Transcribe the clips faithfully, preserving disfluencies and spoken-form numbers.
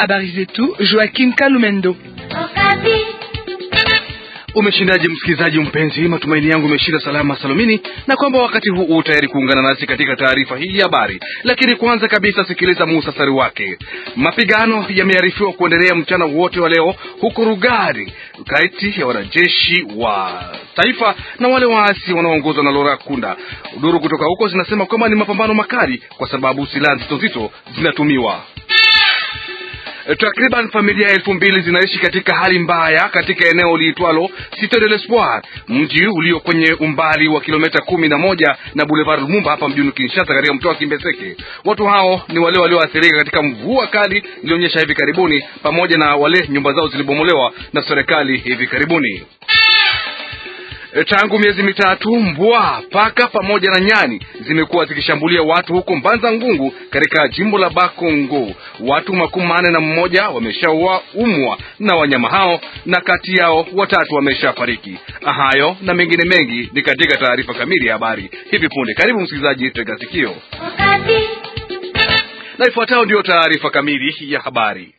Habari zetu Joaquin Kalumendo. Umeshindaje msikilizaji mpenzi? Matumaini yangu umeshinda salama salomini na kwamba wakati huu u tayari kuungana nasi katika taarifa hii ya habari. Lakini kwanza kabisa sikiliza muhtasari wake. Mapigano yamearifiwa kuendelea mchana wote wa leo huko Rugari kati ya wanajeshi wa taifa na wale waasi wanaoongozwa na Laurent Nkunda. Duru kutoka huko zinasema kwamba ni mapambano makali kwa sababu silaha nzito nzito zinatumiwa. Takriban familia elfu mbili zinaishi katika hali mbaya katika eneo liitwalo Cité de l'Espoir, mji ulio kwenye umbali wa kilomita kumi na moja na Boulevard Lumumba hapa mjini Kinshasa katika mtaa wa Kimbeseke. Watu hao ni wale walioathirika katika mvua kali ilionyesha hivi karibuni, pamoja na wale nyumba zao zilibomolewa na serikali hivi karibuni. Tangu miezi mitatu mbwa, paka pamoja na nyani zimekuwa zikishambulia watu huko Mbanza Ngungu katika jimbo la Bakongo. Watu makumi manne na mmoja wameshaumwa na wanyama hao na kati yao watatu wameshafariki. Hayo na mengine mengi ni katika taarifa kamili ya habari hivi punde. Karibu msikilizaji, tega sikio. Na ifuatayo ndio taarifa kamili ya habari.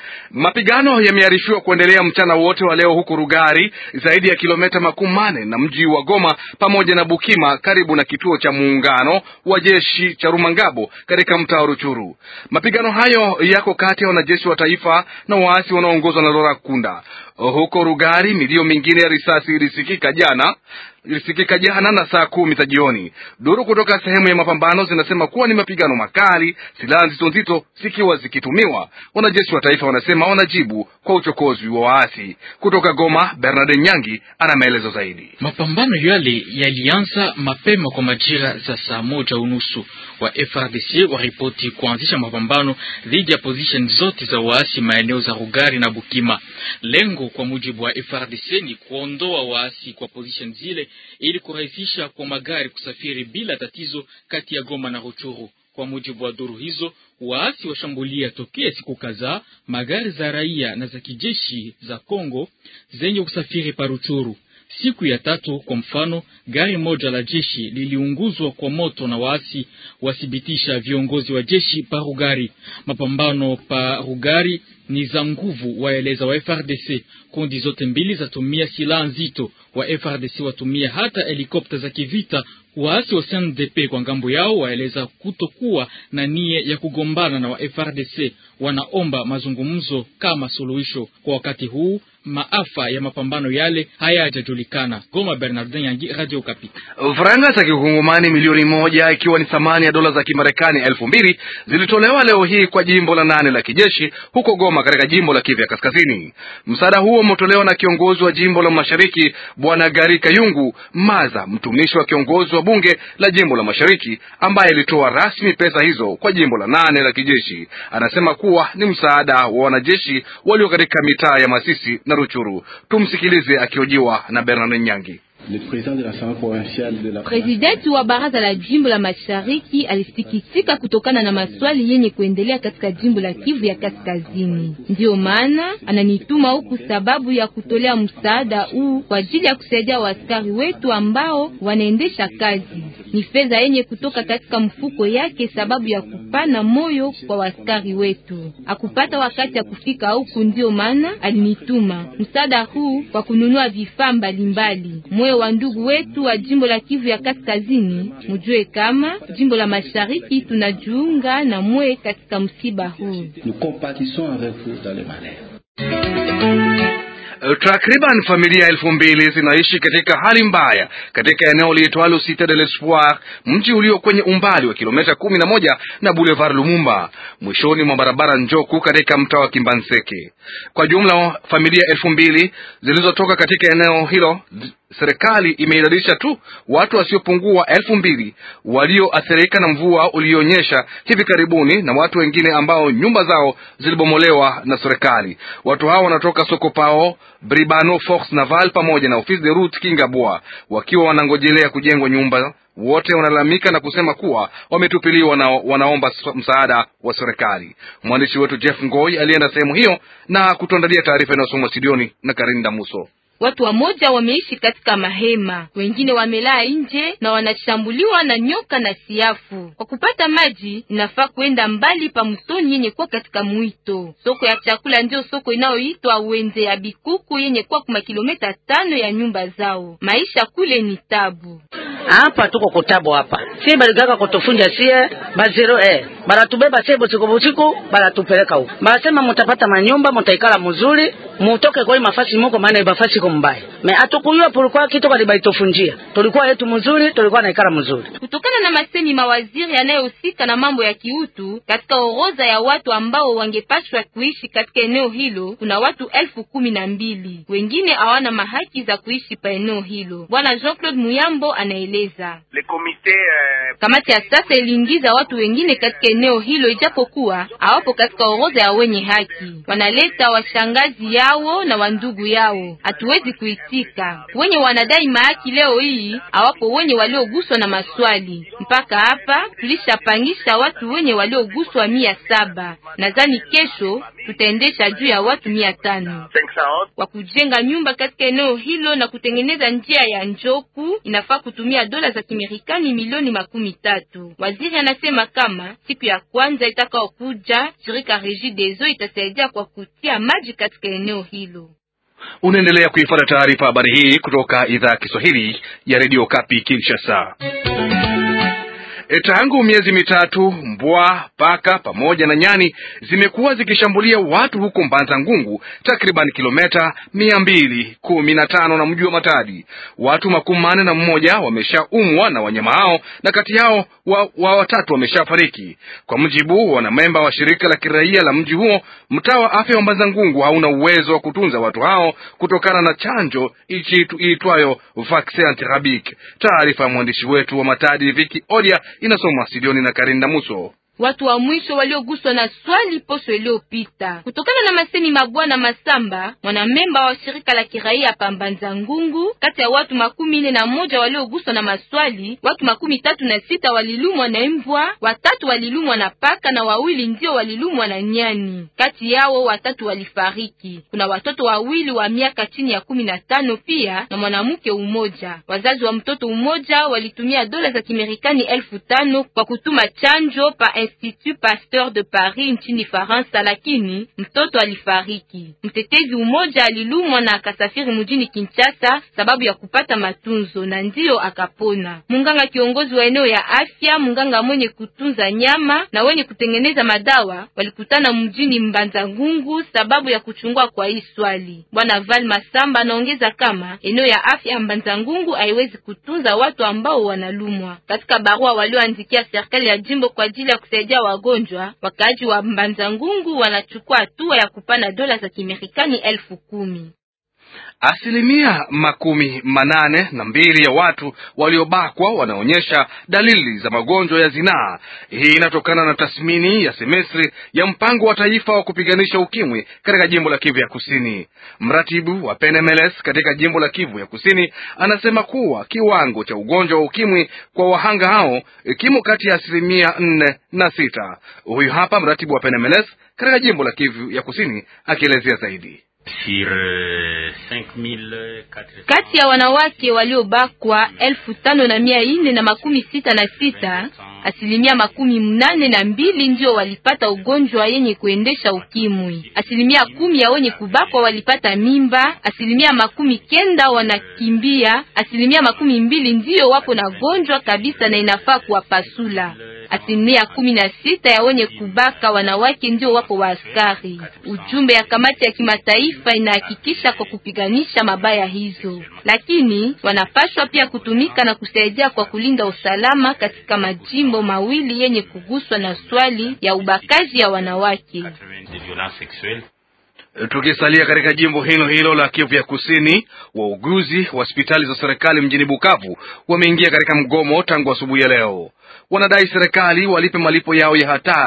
Mapigano yamearifiwa kuendelea mchana wote wa leo huko Rugari, zaidi ya kilomita makumi manne na mji wa Goma pamoja na Bukima, karibu na kituo cha muungano wa jeshi cha Rumangabo katika mtaa Ruchuru. Mapigano hayo yako kati ya wanajeshi wa taifa na waasi wanaoongozwa na Laurent Nkunda. Huko Rugari milio mingine ya risasi ilisikika jana ilisikika jana na saa kumi za jioni. Duru kutoka sehemu ya mapambano zinasema kuwa ni mapigano makali, silaha nzito nzito zikiwa zikitumiwa. Wanajeshi wa taifa wanasema wanajibu kwa uchokozi wa waasi. Kutoka Goma, Bernard Nyangi ana maelezo zaidi. Mapambano yale yalianza mapema kwa majira za saa moja unusu. Wa F R D C waripoti kuanzisha mapambano dhidi ya position zote za waasi maeneo za Rugari na Bukima. Lengo kwa mujibu wa F R D C ni kuondoa waasi kwa position zile ili kurahisisha kwa magari kusafiri bila tatizo kati ya Goma na Ruchuru. Kwa mujibu wa duru hizo, waasi washambulia tokea siku kadhaa magari za raia na za kijeshi za Kongo zenye kusafiri pa Ruchuru. Siku ya tatu kwa mfano, gari moja la jeshi liliunguzwa kwa moto na waasi, wathibitisha viongozi wa jeshi pa Rugari. Mapambano pa Rugari ni za nguvu, waeleza wa F R D C. Kundi zote mbili zatumia silaha nzito, wa F R D C watumia hata helikopta za kivita. Waasi wa C N D P kwa ngambo yao waeleza kutokuwa na nia ya kugombana na wa F R D C, wanaomba mazungumzo kama suluhisho. Kwa wakati huu maafa ya mapambano yale hayajajulikana. Goma, Bernardin Yangi, Radio Okapi. Franga za kikongomani milioni moja ikiwa ni thamani ya dola za Kimarekani elfu mbili zilitolewa leo hii kwa jimbo la nane la kijeshi huko Goma katika jimbo la Kivu ya Kaskazini. Msaada huo umetolewa na kiongozi wa jimbo la Mashariki Bwana Gari Kayungu Maza, mtumishi wa kiongozi wa bunge la jimbo la Mashariki ambaye alitoa rasmi pesa hizo kwa jimbo la nane la kijeshi. Anasema kuwa ni msaada wa wanajeshi walio katika mitaa ya Masisi na Ruchuru. Tumsikilize akiojiwa na Bernard Nyangi. Presidenti wa baraza la jimbo la Mashariki alisikisika kutokana na maswali yenye kuendelea katika jimbo la Kivu ya Kaskazini. Ndio maana ananituma huku sababu ya kutolea msaada huu kwa ajili ya kusaidia waaskari wetu ambao wanaendesha kazi. Ni fedha yenye kutoka katika mfuko yake sababu ya kupana moyo kwa waaskari wetu. Akupata wakati ya kufika huku, ndio maana alinituma msaada huu kwa kununua vifaa mbalimbali. Moyo wa ndugu wetu wa jimbo la Kivu ya Kaskazini, mjue kama jimbo la Mashariki tunajiunga na mwe katika msiba huu. Takriban familia elfu mbili zinaishi katika hali mbaya katika eneo liitwalo Cité de l'Espoir, mji ulio kwenye umbali wa kilomita kumi na moja na Boulevard Lumumba, mwishoni mwa barabara Njoku katika mtaa wa Kimbanseke. Kwa jumla familia elfu mbili zilizotoka katika eneo hilo. Serikali imeidadisha tu watu wasiopungua elfu mbili walioathirika na mvua ulionyesha hivi karibuni na watu wengine ambao nyumba zao zilibomolewa na serikali. Watu hao wanatoka Sokopao, Bribano, Force Naval pamoja na Office de Route Kingabwa, wakiwa wanangojelea kujengwa nyumba. Wote wanalalamika na kusema kuwa wametupiliwa na wanaomba msaada wa serikali. Mwandishi wetu Jeff Ngoi alienda sehemu hiyo na kutuandalia taarifa inayosomwa studioni na Karinda Muso. Watu wamoja wameishi katika mahema, wengine wamelaa nje na wanashambuliwa na nyoka na siafu. Kwa kupata maji inafaa kwenda mbali pa mtoni yenye kuwa katika mwito. Soko ya chakula ndio soko inayoitwa Wenze ya Bikuku yenye kuwa kuma kilomita tano ya nyumba zao. Maisha kule ni tabu. Hapa tuko kutabo hapa. Si baligaka kutufunja sie bazero eh. Bara tubeba sebo siku busiku, bara tupeleka huko. Basema mtapata manyumba, mtaikala mzuri, mutoke kwa mafasi moko maana ibafasi ko mbaya. Me atukuyua pulikuwa kitu kwa libaitofunjia. Tulikuwa yetu mzuri, tulikuwa naikala mzuri. Kutokana na masemi mawaziri yanayohusika na mambo ya kiutu, katika orodha ya watu ambao wangepaswa kuishi katika eneo hilo, kuna watu elfu kumi na mbili. Wengine hawana mahaki za kuishi pa eneo hilo. Bwana Jean-Claude Muyambo anaeleza. Kamati ya sasa iliingiza watu wengine katika eneo hilo ijapokuwa hawapo katika orodha ya wenye haki. Wanaleta washangazi yao na wandugu yao. Hatuwezi kuitika. Wenye wanadai mahaki leo hii hawapo wenye walioguswa na maswali. Mpaka hapa tulishapangisha watu wenye walioguswa mia saba. Nadhani kesho tutaendesha juu ya watu mia tano. Kwa kujenga nyumba katika eneo hilo na kutengeneza njia ya njoku inafaa kutumia dola za Kimerikani milioni makumi tatu. Waziri anasema kama siku ya kwanza itakao kuja shirika Regideso itasaidia kwa kutia maji katika eneo hilo. Unaendelea kuifuata taarifa habari hii kutoka idhaa ya Kiswahili ya Radio Kapi Kinshasa. Tangu miezi mitatu mbwa, paka pamoja na nyani zimekuwa zikishambulia watu huko Mbanza Ngungu, takriban kilomita mia mbili kumi na tano na mji wa Matadi. Watu makumi manne na mmoja wameshaumwa na wanyama hao na kati yao wa, wa watatu wameshafariki. Kwa mujibu wa wanamemba wa shirika la kiraia la mji huo, mtaa wa afya wa Mbanza Ngungu hauna uwezo wa kutunza watu hao kutokana na chanjo iitwayo vaccin antirabique. Taarifa ya mwandishi wetu wa Matadi Viki Odia inasoma studioni na Karinda Muso. Watu wa mwisho walioguswa na swali posho iliyopita. Kutokana na masemi mabwana Masamba, mwanamemba wa shirika la kiraia pa Mbanza Ngungu, kati ya watu makumi nne na moja walioguswa na maswali, watu makumi tatu na sita walilumwa na mbwa, watatu walilumwa na paka na wawili ndio walilumwa na nyani. Kati yao watatu walifariki. Kuna watoto wawili wa miaka chini ya kumi na tano pia na mwanamke umoja. Wazazi wa mtoto umoja walitumia dola za Kimerikani elfu tano kwa kutuma chanjo pa Institut Pasteur de Paris nchini Faransa, lakini mtoto alifariki. Mtetezi umoja alilumwa na akasafiri mjini Kinshasa sababu ya kupata matunzo na ndio akapona. Munganga kiongozi wa eneo ya afya, munganga mwenye kutunza nyama na wenye kutengeneza madawa walikutana mjini Mbanza Ngungu sababu ya kuchungua kwa hii swali. Bwana Val Masamba anaongeza kama eneo ya afya Mbanza Ngungu haiwezi kutunza watu ambao wanalumwa. Katika barua walioandikia serikali ya jimbo kwa ajili ya kusaidia wagonjwa, wakaji wa Mbanza Ngungu wanachukua hatua ya kupana dola za Kimerikani elfu kumi. Asilimia makumi manane na mbili ya watu waliobakwa wanaonyesha dalili za magonjwa ya zinaa. Hii inatokana na tathmini ya semestri ya mpango wa taifa wa kupiganisha ukimwi katika jimbo la Kivu ya Kusini. Mratibu wa P N M L S katika jimbo la Kivu ya Kusini anasema kuwa kiwango cha ugonjwa wa ukimwi kwa wahanga hao kimo kati ya asilimia nne na sita. Huyu hapa mratibu wa P N M L S katika jimbo la Kivu ya Kusini akielezea zaidi. Kati ya wanawake waliobakwa elfu tano na mia ine na makumi sita na sita, asilimia makumi mnane na mbili ndio walipata ugonjwa yenye kuendesha ukimwi. Asilimia kumi ya wenye kubakwa walipata mimba, asilimia makumi kenda wanakimbia, asilimia makumi mbili ndio wapo na gonjwa kabisa na inafaa kuwapasula. Asilimia kumi na sita ya wenye kubaka wanawake ndio wapo wa askari. Ujumbe ya kamati ya kimataifa inahakikisha kwa kupiganisha mabaya hizo, lakini wanapaswa pia kutumika na kusaidia kwa kulinda usalama katika majimbo mawili yenye kuguswa na swali ya ubakaji ya wanawake. Tukisalia katika jimbo hilo hilo la Kivu ya Kusini, wauguzi wa hospitali za serikali mjini Bukavu wameingia katika mgomo tangu asubuhi ya leo. Wanadai serikali walipe malipo yao ya hatari.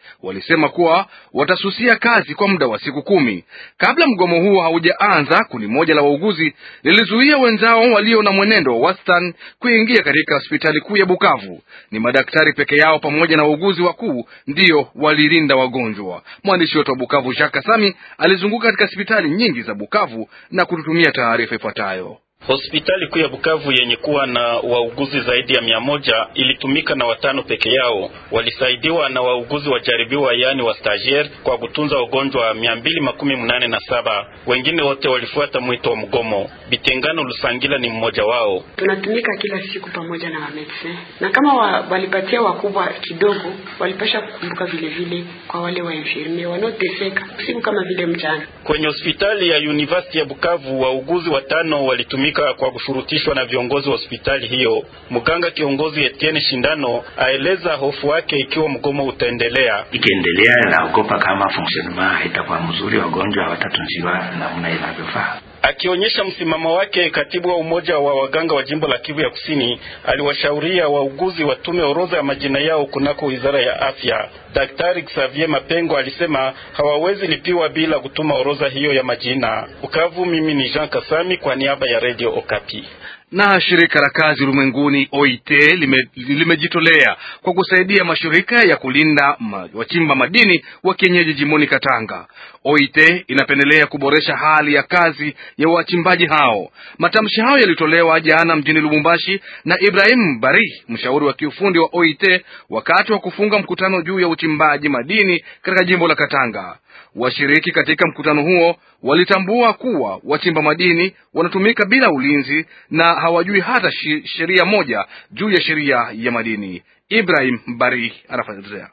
walisema kuwa watasusia kazi kwa muda wa siku kumi. Kabla mgomo huo haujaanza, kundi moja la wauguzi lilizuia wenzao walio na mwenendo wa wastani kuingia katika hospitali kuu ya Bukavu. Ni madaktari peke yao pamoja na wauguzi wakuu ndio walilinda wagonjwa. Mwandishi wetu wa Bukavu Jacques Sami alizunguka katika hospitali nyingi za Bukavu na kututumia taarifa ifuatayo. Hospitali kuu ya Bukavu yenye kuwa na wauguzi zaidi ya mia moja ilitumika na watano peke yao. Walisaidiwa na wauguzi wajaribiwa, yani wa stagiaire, kwa kutunza wagonjwa mia mbili makumi mnane na saba. Wengine wote walifuata mwito wa mgomo. Bitengano Lusangila ni mmoja wao. Tunatumika kila siku pamoja na wamedse, na kama wa, walipatia wakubwa kidogo, walipasha kukumbuka vile vile kwa wale wa infirmier wanaoteseka siku kama vile mchana. Kwenye hospitali ya University ya Bukavu, wauguzi watano walitumika kwa kushurutishwa na viongozi wa hospitali hiyo. Mganga kiongozi Etienne Shindano aeleza hofu wake ikiwa mgomo utaendelea. Ikiendelea na ogopa kama fonctionnement haitakuwa mzuri, wagonjwa hawatatunziwa namna inavyofaa. Akionyesha msimamo wake, katibu wa umoja wa waganga wa jimbo la Kivu ya Kusini aliwashauria wauguzi watume orodha ya majina yao kunako wizara ya afya. Daktari Xavier Mapengo alisema hawawezi lipiwa bila kutuma orodha hiyo ya majina. Bukavu, mimi ni Jean Kasami kwa niaba ya Radio Okapi. Na shirika la kazi ulimwenguni O I T limejitolea lime kwa kusaidia mashirika ya kulinda ma, wachimba madini wa kienyeji jimoni Katanga. O I T inapendelea kuboresha hali ya kazi ya wachimbaji hao. Matamshi hayo yalitolewa jana mjini Lubumbashi na Ibrahim Bari, mshauri wa kiufundi wa O I T, wakati wa kufunga mkutano juu ya uchimbaji madini katika jimbo la Katanga. Washiriki katika mkutano huo walitambua kuwa wachimba madini wanatumika bila ulinzi na hawajui hata sheria moja juu ya sheria ya madini. Ibrahim Bari anafafanua.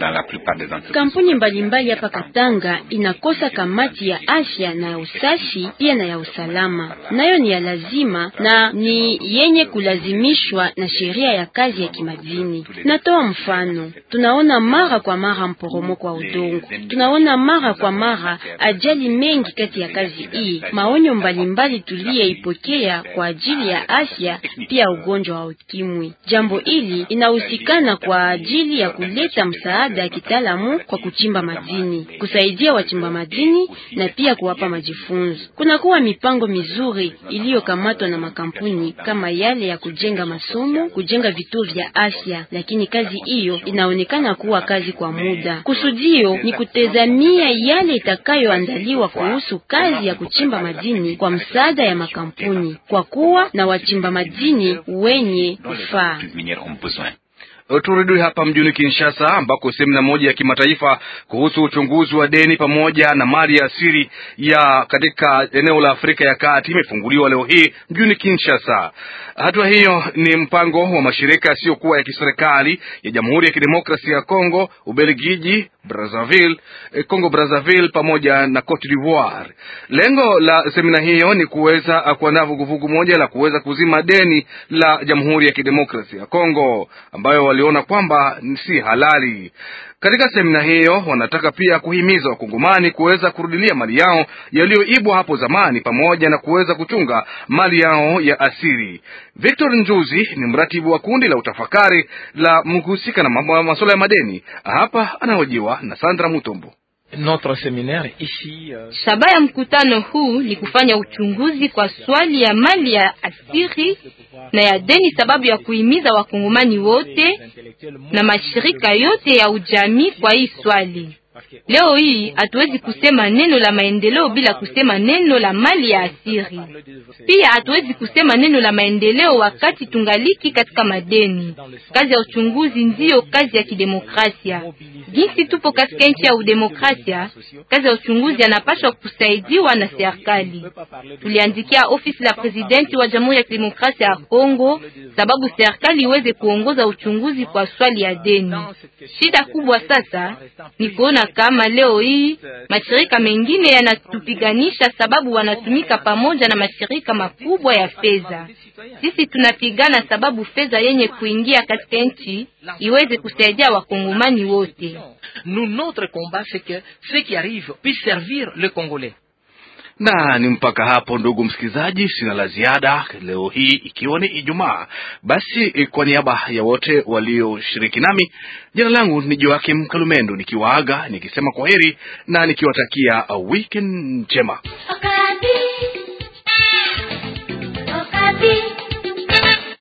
Kampuni mbalimbali hapa Katanga inakosa kamati ya afya na ya usafi pia na ya usalama. Nayo ni ya lazima na ni yenye kulazimishwa na sheria ya kazi ya kimadini. Natoa mfano. Tunaona mara kwa mara mporomoko wa udongo. Tunaona mara kwa mara ajali mengi kati ya kazi hii. Maonyo mbalimbali tuliyoipokea kwa ajili ya afya pia ugonjwa wa ukimwi. Jambo hili inahusikana kwa ajili ya kuleta msaada ya kitaalamu kwa kuchimba madini, kusaidia wachimba madini na pia kuwapa majifunzo. Kuna kuwa mipango mizuri iliyokamatwa na makampuni kama yale ya kujenga masomo, kujenga vituo vya afya, lakini kazi hiyo inaonekana kuwa kazi kwa muda. Kusudio ni kutazamia yale itakayoandaliwa kuhusu kazi ya kuchimba madini kwa msaada ya makampuni, kwa kuwa na wachimba madini wenye kufaa. Turudi hapa mjini Kinshasa ambako semina moja ya kimataifa kuhusu uchunguzi wa deni pamoja na mali ya asili ya katika eneo la Afrika ya Kati imefunguliwa leo hii mjini Kinshasa. Hatua hiyo ni mpango wa mashirika yasiyokuwa ya kiserikali ya Jamhuri ya Kidemokrasia ya Kongo, Ubelgiji, Brazzaville, Kongo Brazzaville pamoja na Cote d'Ivoire. Lengo la semina hiyo ni kuweza kuandaa vuguvugu moja la kuweza kuzima deni la Jamhuri ya Kidemokrasia ya Kongo ambayo waliona kwamba si halali. Katika semina hiyo wanataka pia kuhimiza wakongomani kuweza kurudilia mali yao yaliyoibwa hapo zamani pamoja na kuweza kuchunga mali yao ya asili. Victor Njuzi ni mratibu wa kundi la utafakari la mhusika na masuala ya madeni. Hapa anahojiwa na Sandra Mutombo. Notre seminaire ici uh... Shabaha ya mkutano huu ni kufanya uchunguzi kwa swali ya mali ya asili na ya deni, sababu ya kuhimiza wakongomani wote na mashirika yote ya ujamii kwa hii swali. Leo hii hatuwezi kusema neno la maendeleo bila kusema neno la mali ya asili. Pia hatuwezi kusema neno la maendeleo wakati tungaliki katika madeni. Kazi ya uchunguzi ndiyo kazi ya kidemokrasia. Jinsi tupo katika nchi ya udemokrasia, kazi ya uchunguzi anapaswa kusaidiwa na serikali. Tuliandikia ofisi la presidenti wa Jamhuri ya Kidemokrasia ya Kongo sababu serikali iweze kuongoza uchunguzi kwa swali ya deni. Shida kubwa sasa ni kuona kama leo hii mashirika mengine yanatupiganisha sababu wanatumika pamoja na mashirika makubwa ya fedha. Sisi tunapigana sababu fedha yenye kuingia katika nchi iweze kusaidia wakongomani wote. Nous notre combat c'est que ce qui arrive puisse servir le Congolais. Na ni mpaka hapo, ndugu msikilizaji, sina la ziada leo hii ikiwa ni Ijumaa. Basi kwa niaba ya wote walioshiriki nami, jina langu ni Joakim Kalumendo, nikiwaaga nikisema kwaheri na nikiwatakia a weekend njema. Wakati, wakati.